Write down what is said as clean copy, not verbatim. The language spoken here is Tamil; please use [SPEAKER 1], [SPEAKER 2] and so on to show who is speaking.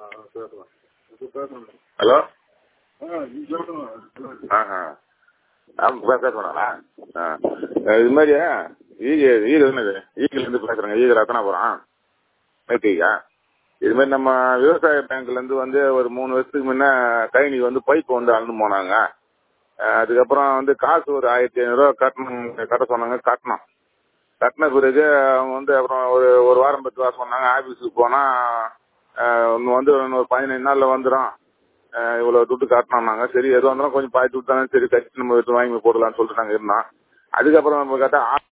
[SPEAKER 1] ஹலோ பேசுவாங்களா? இது மாதிரி ஈகிலேருந்து பேசுகிறேங்க. ஈகல் ரத்தனாபுரம் மேட்டிக்கா. இது மாதிரி நம்ம விவசாய பேங்க்லேருந்து வந்து ஒரு 3 வருஷத்துக்கு முன்ன கைனிக்கு வந்து பைப் வந்து அளந்து போனாங்க. அதுக்கப்புறம் வந்து காசு ஒரு 1500 கட்ட சொன்னாங்க. கட்டின பிறகு அவங்க வந்து அப்புறம் ஒரு வாரம் 10 வாரம் சொன்னாங்க. ஆஃபீஸுக்கு போனால் ஒன்று வந்து ஒரு 15 நாளில் வந்துடும், இவ்வளோ துட்டு காட்டினாங்க. சரி எது வந்தாலும் கொஞ்சம் பாய் துட்டு தானே, சரி கட்சி நம்ம எடுத்து வாங்கி போடலான்னு சொல்லிட்டு நாங்கள் இருந்தோம். அதுக்கப்புறம் நம்ம கேட்டால்